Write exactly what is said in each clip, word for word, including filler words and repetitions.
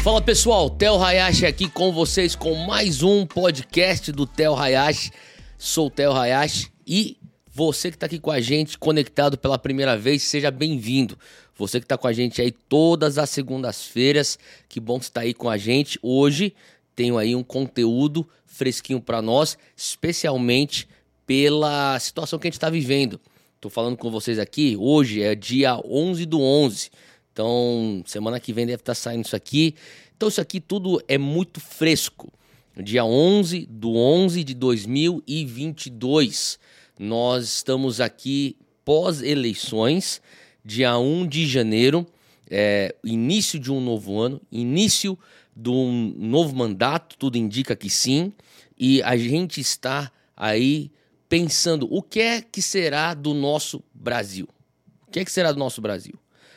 Fala pessoal, Theo Hayashi aqui com vocês com mais um podcast do Theo Hayashi. Sou o Theo Hayashi e você que está aqui com a gente, conectado pela primeira vez, seja bem-vindo. Você que está com a gente aí todas as segundas-feiras, que bom que você está aí com a gente. Hoje tenho aí um conteúdo fresquinho para nós, especialmente pela situação que a gente está vivendo. Estou falando com vocês aqui, hoje é dia onze do onze, então semana que vem deve estar saindo isso aqui. Então isso aqui tudo é muito fresco. Dia onze do onze de dois mil e vinte e dois, nós estamos aqui pós-eleições, dia um de janeiro, é, início de um novo ano, início de um novo mandato, tudo indica que sim, e a gente está aí pensando o que é que será do nosso Brasil. O que é que será do nosso Brasil?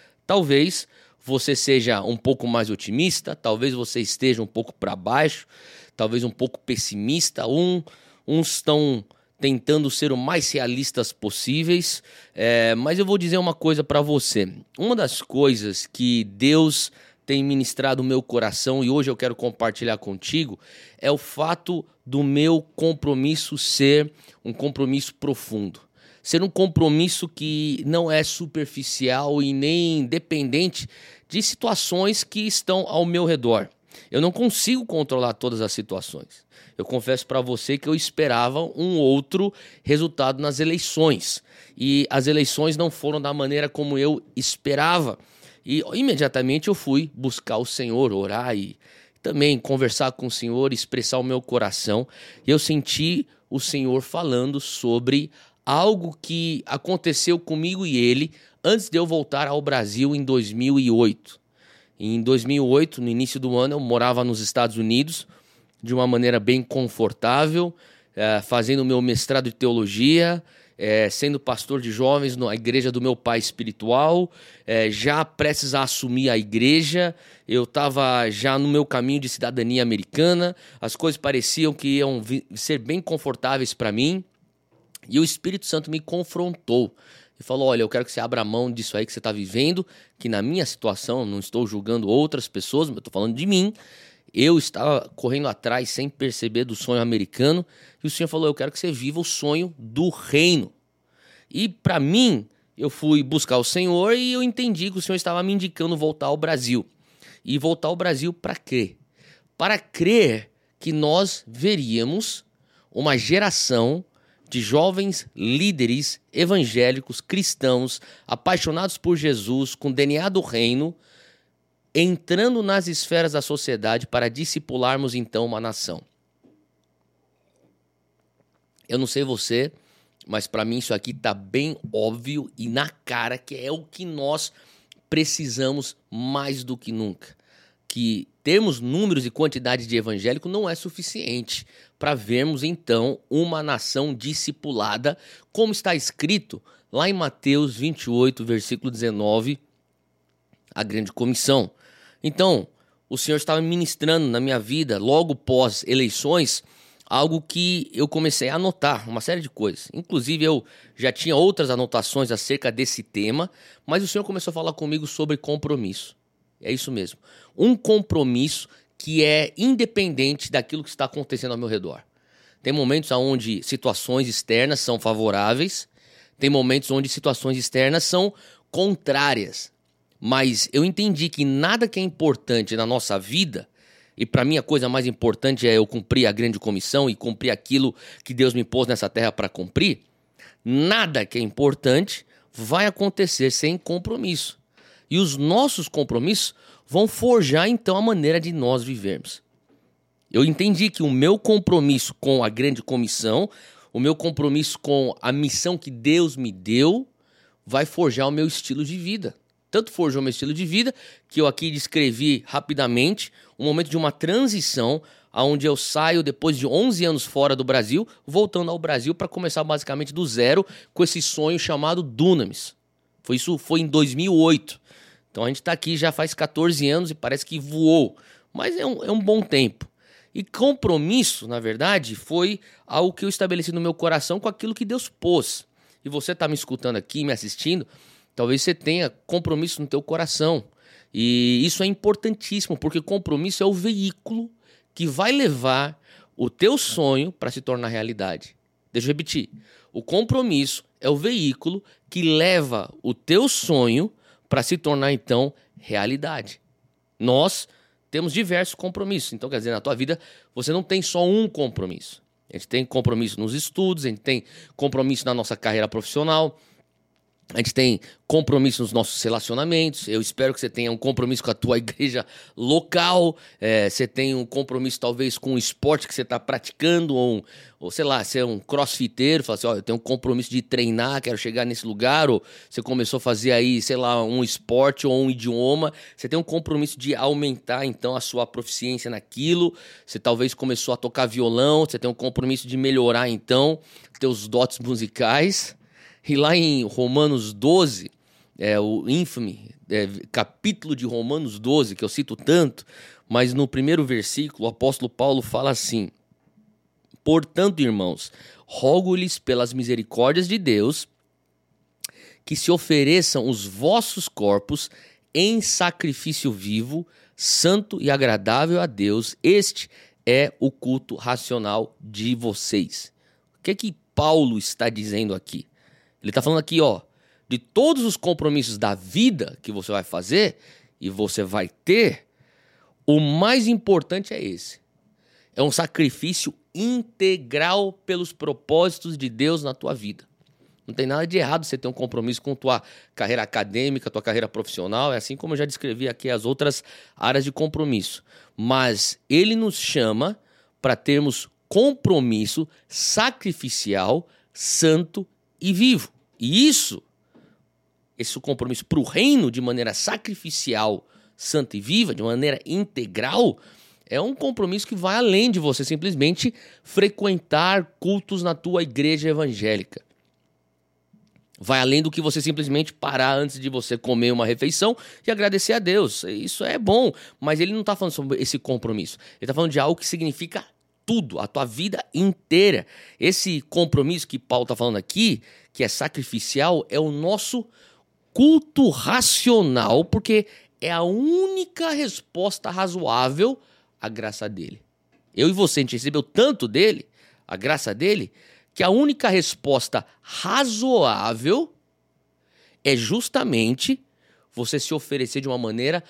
Talvez você seja um pouco mais otimista, talvez você esteja um pouco para baixo, talvez um pouco pessimista, um, uns estão tentando ser o mais realistas possíveis, é, mas eu vou dizer uma coisa para você. Uma das coisas que Deus tem ministrado o meu coração e hoje eu quero compartilhar contigo é o fato do meu compromisso ser um compromisso profundo. Ser um compromisso que não é superficial e nem dependente de situações que estão ao meu redor. Eu não consigo controlar todas as situações. Eu confesso para você que eu esperava um outro resultado nas eleições. E as eleições não foram da maneira como eu esperava. E imediatamente eu fui buscar o Senhor, orar e também conversar com o Senhor, expressar o meu coração. E eu senti o Senhor falando sobre algo que aconteceu comigo e ele antes de eu voltar ao Brasil em dois mil e oito. Em dois mil e oito, no início do ano, eu morava nos Estados Unidos de uma maneira bem confortável, é, fazendo o meu mestrado de teologia, é, sendo pastor de jovens na igreja do meu pai espiritual, é, já prestes a assumir a igreja. Eu estava já no meu caminho de cidadania americana, as coisas pareciam que iam ser bem confortáveis para mim, e o Espírito Santo me confrontou. E falou, olha, eu quero que você abra mão disso aí que você está vivendo, que na minha situação, não estou julgando outras pessoas, mas eu estou falando de mim, eu estava correndo atrás sem perceber do sonho americano, e o Senhor falou, eu quero que você viva o sonho do reino. E para mim, eu fui buscar o Senhor e eu entendi que o Senhor estava me indicando voltar ao Brasil. E voltar ao Brasil para quê? Para crer que nós veríamos uma geração de jovens líderes evangélicos, cristãos, apaixonados por Jesus, com D N A do reino, entrando nas esferas da sociedade para discipularmos então uma nação. Eu não sei você, mas para mim isso aqui está bem óbvio e na cara que é o que nós precisamos mais do que nunca. Que termos números e quantidade de evangélico não é suficiente para vermos, então, uma nação discipulada, como está escrito lá em Mateus vinte e oito, versículo dezenove, a grande comissão. Então, o Senhor estava ministrando na minha vida, logo pós eleições, algo que eu comecei a anotar, uma série de coisas. Inclusive, eu já tinha outras anotações acerca desse tema, mas o Senhor começou a falar comigo sobre compromisso. É isso mesmo. Um compromisso que é independente daquilo que está acontecendo ao meu redor. Tem momentos onde situações externas são favoráveis, tem momentos onde situações externas são contrárias. Mas eu entendi que nada que é importante na nossa vida, e para mim a coisa mais importante é eu cumprir a grande comissão e cumprir aquilo que Deus me pôs nessa terra para cumprir, nada que é importante vai acontecer sem compromisso. E os nossos compromissos vão forjar, então, a maneira de nós vivermos. Eu entendi que o meu compromisso com a grande comissão, o meu compromisso com a missão que Deus me deu, vai forjar o meu estilo de vida. Tanto forjou o meu estilo de vida, que eu aqui descrevi rapidamente, um momento de uma transição, onde eu saio depois de onze anos fora do Brasil, voltando ao Brasil para começar basicamente do zero, com esse sonho chamado Dunamis. Foi isso foi em dois mil e oito. Então a gente está aqui já faz catorze anos e parece que voou, mas é um, é um bom tempo. E compromisso, na verdade, foi algo que eu estabeleci no meu coração com aquilo que Deus pôs. E você está me escutando aqui, me assistindo, talvez você tenha compromisso no teu coração. E isso é importantíssimo, porque compromisso é o veículo que vai levar o teu sonho para se tornar realidade. Deixa eu repetir. O compromisso é o veículo que leva o teu sonho para se tornar, então, realidade. Nós temos diversos compromissos. Então, quer dizer, na tua vida, você não tem só um compromisso. A gente tem compromisso nos estudos, a gente tem compromisso na nossa carreira profissional, a gente tem compromisso nos nossos relacionamentos. Eu espero que você tenha um compromisso com a tua igreja local. É, você tem um compromisso talvez com o esporte que você está praticando, ou, um, ou sei lá, você é um crossfiteiro, fala assim, ó, eu tenho um compromisso de treinar, quero chegar nesse lugar, ou você começou a fazer aí, sei lá, um esporte ou um idioma. Você tem um compromisso de aumentar, então, a sua proficiência naquilo. Você talvez começou a tocar violão, você tem um compromisso de melhorar, então, teus dotes musicais. E lá em Romanos doze, é, o ínfame é, capítulo de Romanos doze, que eu cito tanto, mas no primeiro versículo o apóstolo Paulo fala assim: portanto, irmãos, rogo-lhes pelas misericórdias de Deus que se ofereçam os vossos corpos em sacrifício vivo, santo e agradável a Deus. Este é o culto racional de vocês. O que é que Paulo está dizendo aqui? Ele está falando aqui, ó, de todos os compromissos da vida que você vai fazer e você vai ter, o mais importante é esse. É um sacrifício integral pelos propósitos de Deus na tua vida. Não tem nada de errado você ter um compromisso com tua carreira acadêmica, tua carreira profissional, é assim como eu já descrevi aqui as outras áreas de compromisso. Mas ele nos chama para termos compromisso sacrificial, santo e vivo. E isso, esse compromisso para o reino de maneira sacrificial, santa e viva, de maneira integral, é um compromisso que vai além de você simplesmente frequentar cultos na tua igreja evangélica. Vai além do que você simplesmente parar antes de você comer uma refeição e agradecer a Deus. Isso é bom, mas ele não está falando sobre esse compromisso. Ele está falando de algo que significa tudo, a tua vida inteira. Esse compromisso que Paulo está falando aqui, que é sacrificial, é o nosso culto racional, porque é a única resposta razoável à graça dele. Eu e você, a gente recebeu tanto dele, a graça dele, que a única resposta razoável é justamente você se oferecer de uma maneira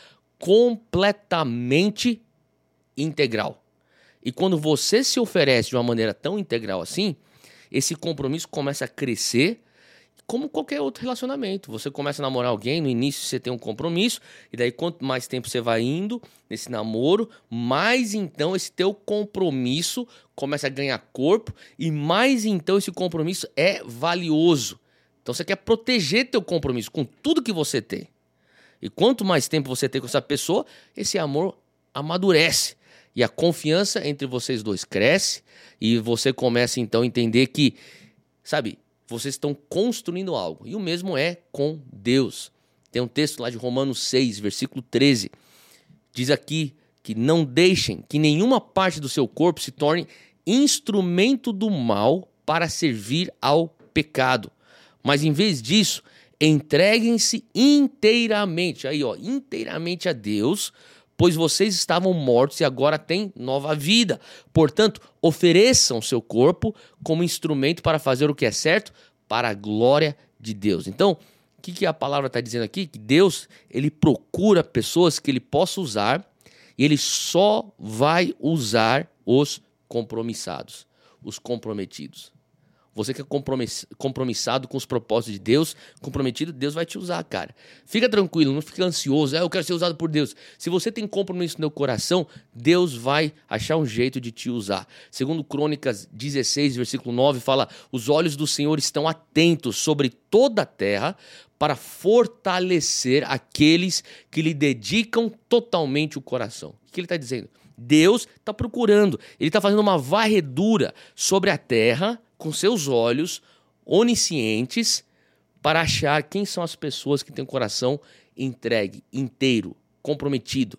completamente integral. E quando você se oferece de uma maneira tão integral assim, esse compromisso começa a crescer como qualquer outro relacionamento. Você começa a namorar alguém, no início você tem um compromisso, e daí quanto mais tempo você vai indo nesse namoro, mais então esse teu compromisso começa a ganhar corpo, e mais então esse compromisso é valioso. Então você quer proteger teu compromisso com tudo que você tem. E quanto mais tempo você tem com essa pessoa, esse amor amadurece. E a confiança entre vocês dois cresce e você começa então a entender que, sabe, vocês estão construindo algo. E o mesmo é com Deus. Tem um texto lá de Romanos seis, versículo treze. Diz aqui que não deixem que nenhuma parte do seu corpo se torne instrumento do mal para servir ao pecado. Mas em vez disso, entreguem-se inteiramente, aí ó, inteiramente a Deus, pois vocês estavam mortos e agora têm nova vida. Portanto, ofereçam seu corpo como instrumento para fazer o que é certo, para a glória de Deus. Então, o que, que a palavra está dizendo aqui? Que Deus, ele procura pessoas que ele possa usar e ele só vai usar os compromissados, os comprometidos. Você que é compromissado com os propósitos de Deus, comprometido, Deus vai te usar, cara. Fica tranquilo, não fica ansioso. É, eu quero ser usado por Deus. Se você tem compromisso no seu coração, Deus vai achar um jeito de te usar. Segundo Crônicas dezesseis, versículo nove, fala: os olhos do Senhor estão atentos sobre toda a terra para fortalecer aqueles que lhe dedicam totalmente o coração. O que ele está dizendo? Deus está procurando, ele está fazendo uma varredura sobre a terra com seus olhos oniscientes para achar quem são as pessoas que têm o coração entregue, inteiro, comprometido.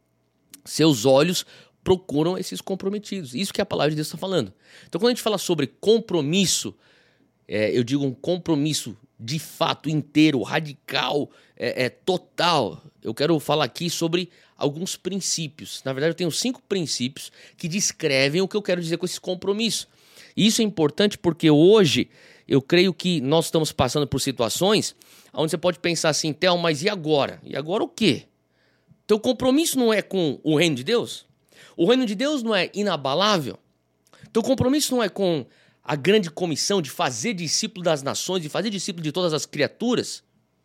Seus olhos procuram esses comprometidos. Isso que a palavra de Deus está falando. Então, quando a gente fala sobre compromisso, é, eu digo um compromisso de fato, inteiro, radical, é, é, total, eu quero falar aqui sobre alguns princípios. Na verdade, eu tenho cinco princípios que descrevem o que eu quero dizer com esse compromisso. E isso é importante porque hoje eu creio que nós estamos passando por situações onde você pode pensar assim, Theo, mas e agora? E agora o quê? Teu compromisso não é com o reino de Deus? O reino de Deus não é inabalável? Teu compromisso não é com a grande comissão de fazer discípulo das nações, de fazer discípulo de todas as criaturas?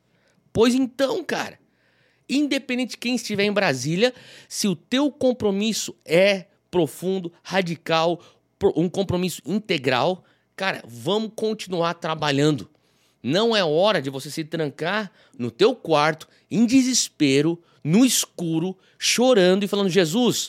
Pois então, cara, independente de quem estiver em Brasília, se o teu compromisso é profundo, radical, um compromisso integral, cara, vamos continuar trabalhando. Não é hora de você se trancar no teu quarto, em desespero, no escuro, chorando e falando, Jesus,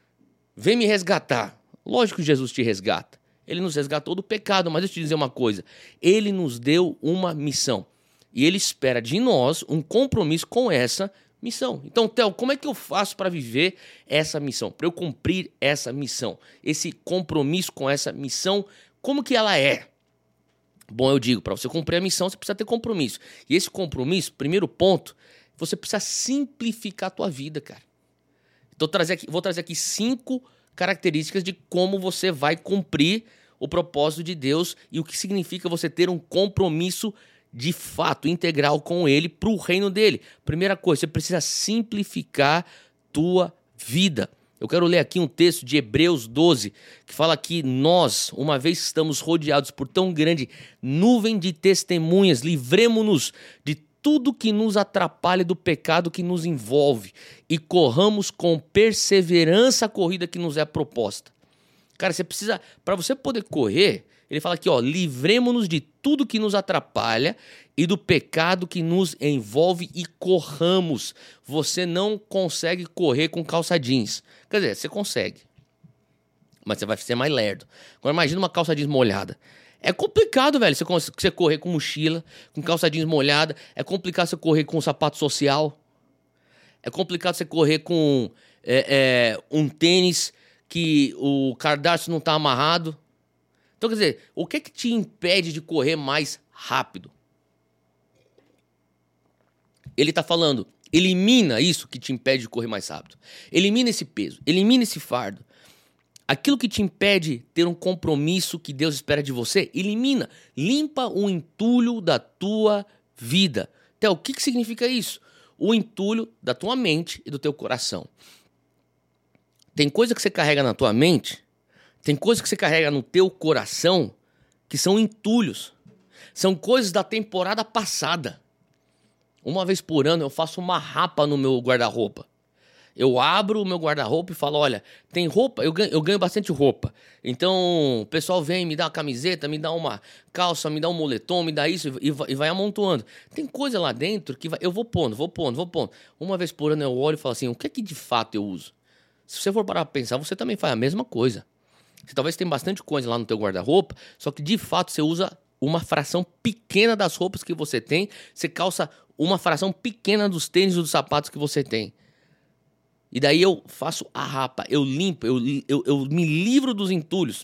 vem me resgatar. Lógico que Jesus te resgata. Ele nos resgatou do pecado, mas deixa eu te dizer uma coisa. Ele nos deu uma missão. E ele espera de nós um compromisso com essa missão. Então, Theo, como é que eu faço para viver essa missão? Para eu cumprir essa missão? Esse compromisso com essa missão, como que ela é? Bom, eu digo, para você cumprir a missão, você precisa ter compromisso. E esse compromisso, primeiro ponto, você precisa simplificar a tua vida, cara. Então, trazer aqui, vou trazer aqui cinco características de como você vai cumprir o propósito de Deus e o que significa você ter um compromisso de fato integral com ele para o reino dele. Primeira coisa, você precisa simplificar tua vida. Eu quero ler aqui um texto de Hebreus doze, que fala que nós, uma vez que estamos rodeados por tão grande nuvem de testemunhas, livremo-nos de tudo que nos atrapalha do pecado que nos envolve e corramos com perseverança a corrida que nos é proposta. Cara, você precisa, para você poder correr, ele fala aqui, ó, livremo-nos de tudo que nos atrapalha e do pecado que nos envolve e corramos. Você não consegue correr com calça jeans. Quer dizer, você consegue, mas você vai ser mais lerdo. Agora imagina uma calça jeans molhada. É complicado, velho, você, você correr com mochila, com calça jeans molhada. É complicado você correr com sapato social. É complicado você correr com é, é, um tênis que o cadarço não tá amarrado. Então, quer dizer, o que é que te impede de correr mais rápido? Ele tá falando, elimina isso que te impede de correr mais rápido. Elimina esse peso, elimina esse fardo. Aquilo que te impede de ter um compromisso que Deus espera de você, elimina. Limpa o entulho da tua vida. Então, o que, que significa isso? O entulho da tua mente e do teu coração. Tem coisa que você carrega na tua mente, tem coisa que você carrega no teu coração que são entulhos. São coisas da temporada passada. Uma vez por ano eu faço uma rapa no meu guarda-roupa. Eu abro o meu guarda-roupa e falo, olha, tem roupa, eu ganho, eu ganho bastante roupa. Então o pessoal vem, me dá uma camiseta, me dá uma calça, me dá um moletom, me dá isso e vai, e vai amontoando. Tem coisa lá dentro que vai, eu vou pondo, vou pondo, vou pondo. Uma vez por ano eu olho e falo assim, o que é que de fato eu uso? Se você for parar pra pensar, você também faz a mesma coisa. Você talvez tenha bastante coisa lá no teu guarda-roupa, só que de fato você usa uma fração pequena das roupas que você tem, você calça uma fração pequena dos tênis e dos sapatos que você tem. E daí eu faço a rapa, eu limpo, eu, eu, eu me livro dos entulhos.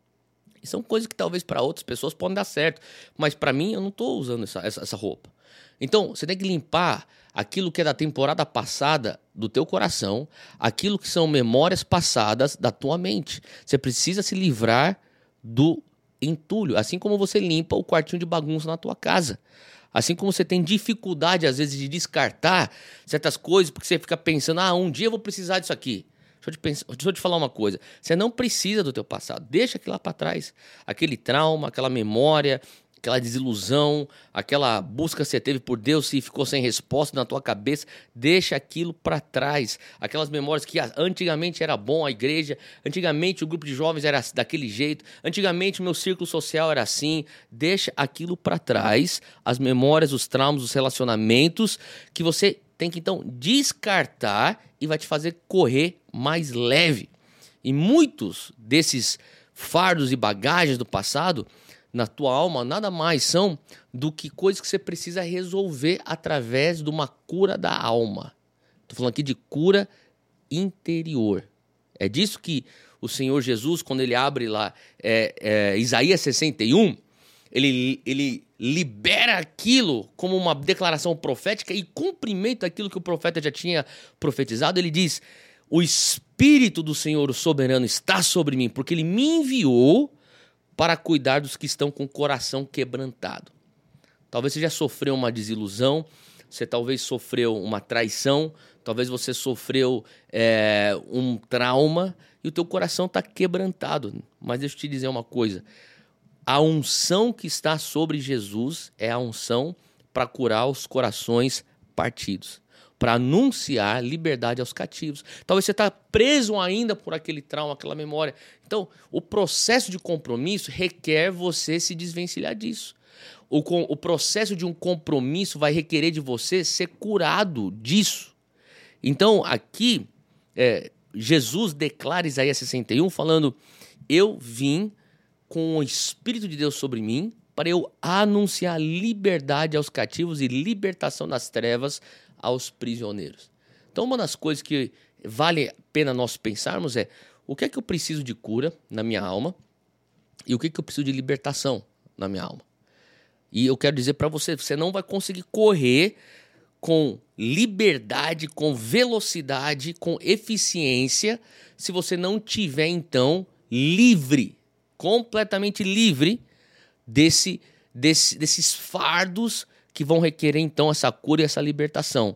E são coisas que talvez para outras pessoas podem dar certo, mas para mim eu não estou usando essa, essa, essa roupa. Então você tem que limpar aquilo que é da temporada passada do teu coração, aquilo que são memórias passadas da tua mente. Você precisa se livrar do entulho, assim como você limpa o quartinho de bagunça na tua casa. Assim como você tem dificuldade, às vezes, de descartar certas coisas, porque você fica pensando, ah, um dia eu vou precisar disso aqui. Deixa eu te, pensar, deixa eu te falar uma coisa. Você não precisa do teu passado. Deixa aquilo lá para trás. Aquele trauma, aquela memória, aquela desilusão, aquela busca que você teve por Deus e ficou sem resposta na tua cabeça, deixa aquilo para trás. Aquelas memórias que antigamente era bom a igreja, antigamente o grupo de jovens era daquele jeito, antigamente o meu círculo social era assim, deixa aquilo para trás, as memórias, os traumas, os relacionamentos, que você tem que então descartar e vai te fazer correr mais leve. E muitos desses fardos e bagagens do passado na tua alma nada mais são do que coisas que você precisa resolver através de uma cura da alma. Estou falando aqui de cura interior. É disso que o Senhor Jesus, quando ele abre lá é, é, Isaías sessenta e um, ele, ele libera aquilo como uma declaração profética e cumprimento daquilo que o profeta já tinha profetizado. Ele diz: o Espírito do Senhor, o soberano, está sobre mim, porque ele me enviou para cuidar dos que estão com o coração quebrantado. Talvez você já sofreu uma desilusão, você talvez sofreu uma traição, talvez você sofreu é, um trauma e o teu coração está quebrantado. Mas deixa eu te dizer uma coisa, a unção que está sobre Jesus é a unção para curar os corações partidos, para anunciar liberdade aos cativos. Talvez você está preso ainda por aquele trauma, aquela memória. Então, o processo de compromisso requer você se desvencilhar disso. O, o processo de um compromisso vai requerer de você ser curado disso. Então, aqui, é, Jesus declara Isaías sessenta e um falando: eu vim com o Espírito de Deus sobre mim para eu anunciar liberdade aos cativos e libertação das trevas aos prisioneiros. Então, uma das coisas que vale a pena nós pensarmos é: o que é que eu preciso de cura na minha alma e o que é que eu preciso de libertação na minha alma? E eu quero dizer para você, você não vai conseguir correr com liberdade, com velocidade, com eficiência, se você não tiver, então, livre, completamente livre desse, desse, desses fardos que vão requerer, então, essa cura e essa libertação.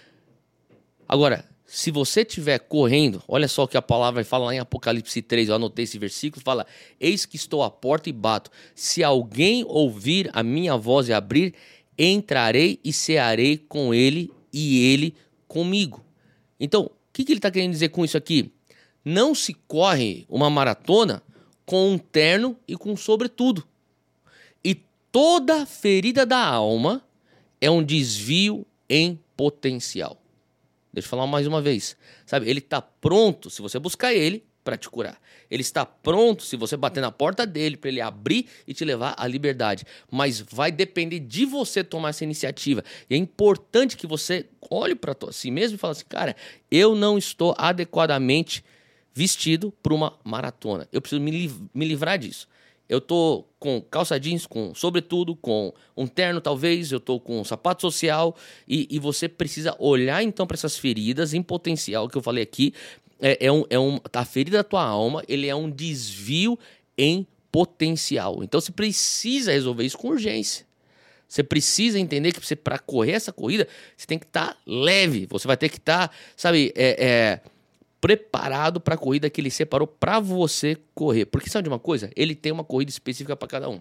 Agora, se você estiver correndo, olha só o que a palavra fala lá em Apocalipse três, eu anotei esse versículo, fala: eis que estou à porta e bato, se alguém ouvir a minha voz e abrir, entrarei e cearei com ele e ele comigo. Então, o que, que ele está querendo dizer com isso aqui? Não se corre uma maratona com um terno e com um sobretudo. E toda ferida da alma é um desvio em potencial. Deixa eu falar mais uma vez. Sabe, ele está pronto se você buscar ele para te curar. Ele está pronto se você bater na porta dele para ele abrir e te levar à liberdade. Mas vai depender de você tomar essa iniciativa. E é importante que você olhe para si mesmo e fale assim: cara, eu não estou adequadamente vestido para uma maratona. Eu preciso me, liv- me livrar disso. Eu tô com calça jeans, com sobretudo, com um terno talvez, eu tô com um sapato social e, e você precisa olhar então para essas feridas em potencial que eu falei aqui. É, é um, é um, a ferida da tua alma, ele é um desvio em potencial. Então você precisa resolver isso com urgência. Você precisa entender que para correr essa corrida, você tem que estar tá leve. Você vai ter que estar, tá, sabe, é, é, preparado para a corrida que ele separou para você correr. Porque sabe de uma coisa? Ele tem uma corrida específica para cada um.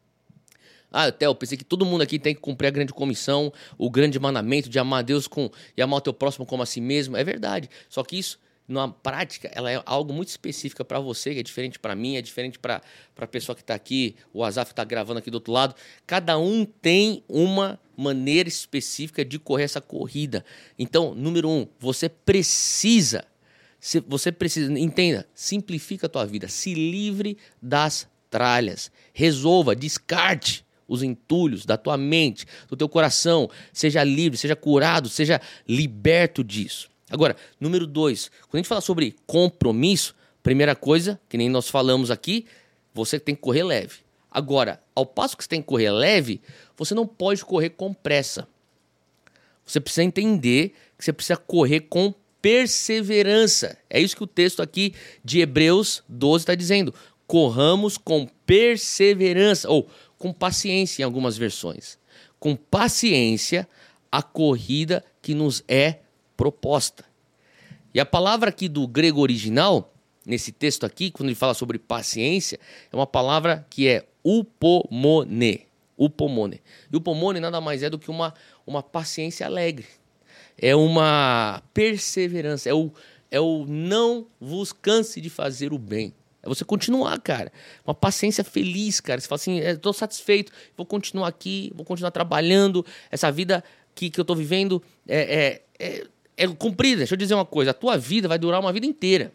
Ah, Theo, eu pensei que todo mundo aqui tem que cumprir a grande comissão, o grande mandamento de amar a Deus com, e amar o teu próximo como a si mesmo. É verdade. Só que isso, na prática, ela é algo muito específico para você, que é diferente para mim, é diferente para a pessoa que está aqui, o Azaf que está gravando aqui do outro lado. Cada um tem uma maneira específica de correr essa corrida. Então, número um, você precisa... Você precisa, entenda, simplifica a tua vida, se livre das tralhas, resolva, descarte os entulhos da tua mente, do teu coração, seja livre, seja curado, seja liberto disso. Agora, número dois, quando a gente fala sobre compromisso, primeira coisa, que nem nós falamos aqui, você tem que correr leve. Agora, ao passo que você tem que correr leve, você não pode correr com pressa. Você precisa entender que você precisa correr com perseverança. É isso que o texto aqui de Hebreus doze está dizendo. Corramos com perseverança, ou com paciência em algumas versões. Com paciência a corrida que nos é proposta. E a palavra aqui do grego original, nesse texto aqui, quando ele fala sobre paciência, é uma palavra que é upomone. Upomone. E upomone nada mais é do que uma, uma paciência alegre. É uma perseverança, é o, é o não vos canse de fazer o bem. É você continuar, cara. Uma paciência feliz, cara. Você fala assim, estou satisfeito, vou continuar aqui, vou continuar trabalhando. Essa vida que, que eu estou vivendo é, é, é, é cumprida. Deixa eu dizer uma coisa, a tua vida vai durar uma vida inteira.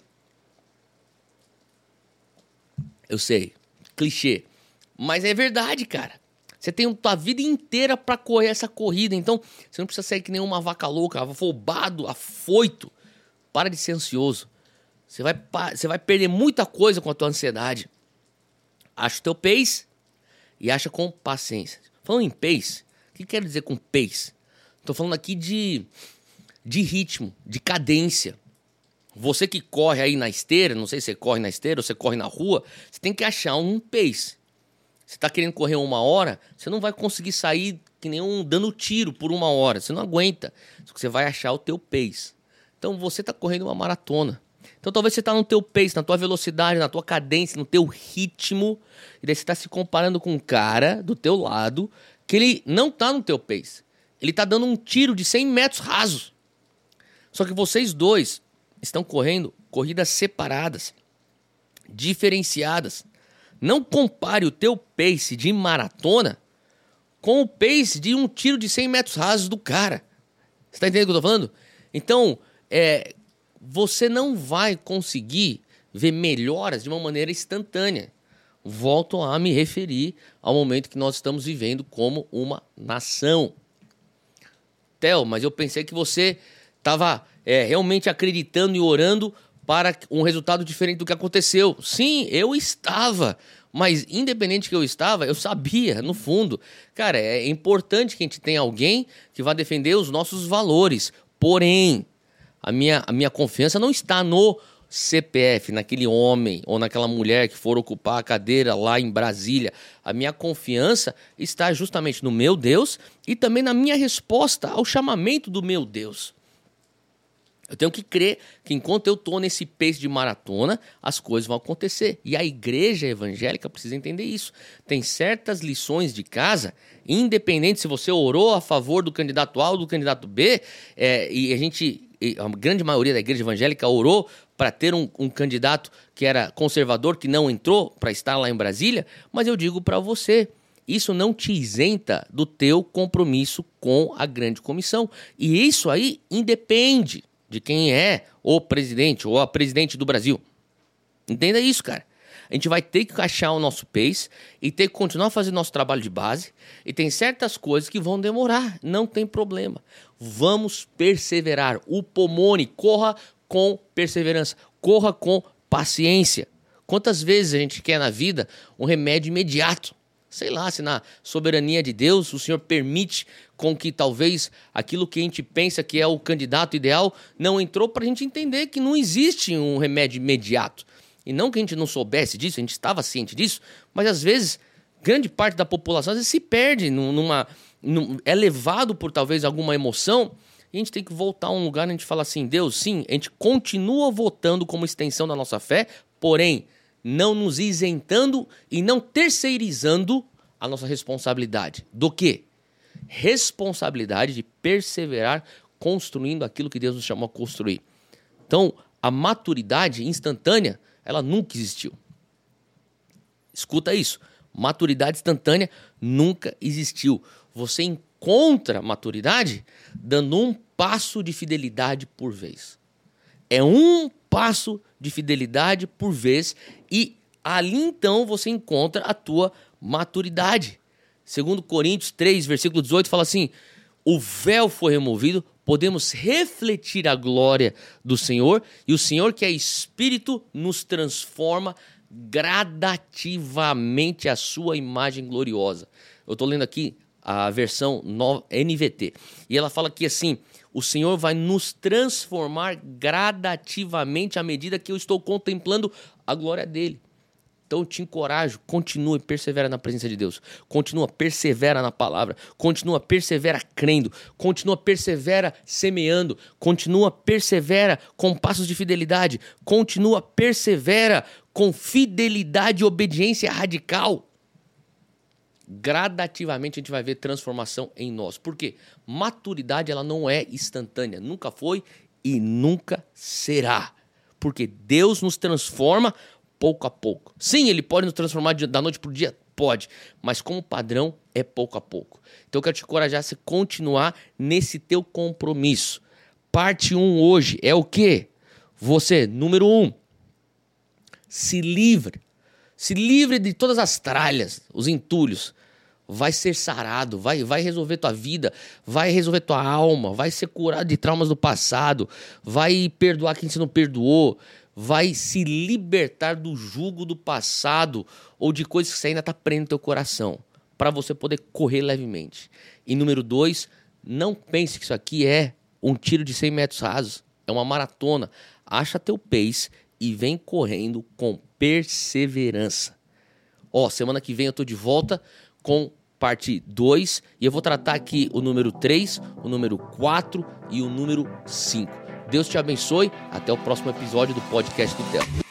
Eu sei, clichê. Mas é verdade, cara. Você tem a tua vida inteira para correr essa corrida. Então, você não precisa ser que nem uma vaca louca, afobado, afoito. Para de ser ansioso. Você vai, você vai perder muita coisa com a tua ansiedade. Acha o teu pace e acha com paciência. Falando em pace, o que quero dizer com pace? Estou falando aqui de, de ritmo, de cadência. Você que corre aí na esteira, não sei se você corre na esteira ou você corre na rua, você tem que achar um pace. Você está querendo correr uma hora, você não vai conseguir sair que nem um dando tiro por uma hora. Você não aguenta. Só que você vai achar o teu pace. Então você está correndo uma maratona. Então talvez você está no teu pace, na tua velocidade, na tua cadência, no teu ritmo. E daí você está se comparando com um cara do teu lado que ele não está no teu pace. Ele está dando um tiro de cem metros rasos. Só que vocês dois estão correndo corridas separadas, diferenciadas. Não compare o teu pace de maratona com o pace de um tiro de cem metros rasos do cara. Você está entendendo o que eu estou falando? Então, é, você não vai conseguir ver melhoras de uma maneira instantânea. Volto a me referir ao momento que nós estamos vivendo como uma nação. Theo, mas eu pensei que você estava é, realmente acreditando e orando para um resultado diferente do que aconteceu. Sim, eu estava, mas independente que eu estava, eu sabia, no fundo. Cara, é importante que a gente tenha alguém que vá defender os nossos valores. Porém, a minha, a minha confiança não está no C P F, naquele homem ou naquela mulher que for ocupar a cadeira lá em Brasília. A minha confiança está justamente no meu Deus e também na minha resposta ao chamamento do meu Deus. Eu tenho que crer que enquanto eu estou nesse pace de maratona, as coisas vão acontecer. E a igreja evangélica precisa entender isso. Tem certas lições de casa, independente se você orou a favor do candidato A ou do candidato B, é, e a gente, a grande maioria da igreja evangélica orou para ter um, um candidato que era conservador, que não entrou para estar lá em Brasília, mas eu digo para você, isso não te isenta do teu compromisso com a grande comissão. E isso aí independe de quem é o presidente ou a presidente do Brasil. Entenda isso, cara. A gente vai ter que achar o nosso pace e ter que continuar fazendo nosso trabalho de base. E tem certas coisas que vão demorar, não tem problema. Vamos perseverar. O Pomone, corra com perseverança, corra com paciência. Quantas vezes a gente quer na vida um remédio imediato? Sei lá, se na soberania de Deus o Senhor permite com que talvez aquilo que a gente pensa que é o candidato ideal não entrou, para a gente entender que não existe um remédio imediato. E não que a gente não soubesse disso, a gente estava ciente disso, mas às vezes grande parte da população às vezes se perde, numa, num, é levado por talvez alguma emoção, e a gente tem que voltar a um lugar onde a gente fala assim, Deus, sim, a gente continua votando como extensão da nossa fé, porém, não nos isentando e não terceirizando a nossa responsabilidade. Do quê? Responsabilidade de perseverar construindo aquilo que Deus nos chamou a construir. Então, a maturidade instantânea, ela nunca existiu. Escuta isso. Maturidade instantânea nunca existiu. Você encontra maturidade dando um passo de fidelidade por vez. É um passo de fidelidade por vez e ali então você encontra a tua maturidade. Segundo Coríntios três, versículo dezoito, fala assim, o véu foi removido, podemos refletir a glória do Senhor e o Senhor que é Espírito nos transforma gradativamente à sua imagem gloriosa. Eu estou lendo aqui a versão N V T e ela fala aqui assim, o Senhor vai nos transformar gradativamente à medida que eu estou contemplando a glória dele. Então eu te encorajo, continua e persevera na presença de Deus. Continua, persevera na palavra. Continua, persevera crendo. Continua, persevera semeando. Continua, persevera com passos de fidelidade. Continua, persevera com fidelidade e obediência radical. Gradativamente a gente vai ver transformação em nós. Por quê? Maturidade ela não é instantânea. Nunca foi e nunca será. Porque Deus nos transforma pouco a pouco. Sim, ele pode nos transformar da noite para o dia? Pode. Mas como padrão é pouco a pouco. Então eu quero te encorajar a você continuar nesse teu compromisso. Parte um hoje é o quê? Você, número um, se livre. Se livre de todas as tralhas, os entulhos. Vai ser sarado, vai, vai resolver tua vida, vai resolver tua alma, vai ser curado de traumas do passado, vai perdoar quem você não perdoou, vai se libertar do jugo do passado ou de coisas que você ainda está prendendo no teu coração, para você poder correr levemente. E número dois, não pense que isso aqui é um tiro de cem metros rasos, é uma maratona. Acha teu pace e vem correndo com perseverança. Ó, semana que vem eu tô de volta com parte dois e eu vou tratar aqui o número três, o número quatro e o número cinco. Deus te abençoe, até o próximo episódio do podcast do Theo.